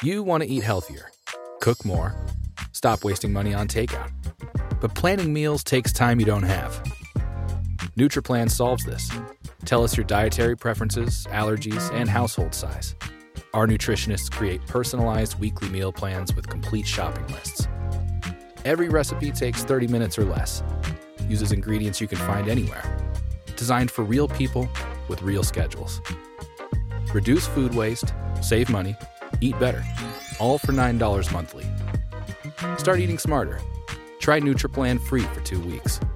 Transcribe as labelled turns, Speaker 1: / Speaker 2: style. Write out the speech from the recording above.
Speaker 1: You want to eat healthier, cook more, stop wasting money on takeout. But planning meals takes time you don't have. NutriPlan solves this. Tell us your dietary preferences, allergies, and household size. Our nutritionists create personalized weekly meal plans with complete shopping lists. Every recipe takes 30 minutes or less, uses ingredients you can find anywhere, designed for real people with real schedules. Reduce food waste, save money, eat better, all for $9 monthly. Start eating smarter. Try NutriPlan free for 2 weeks.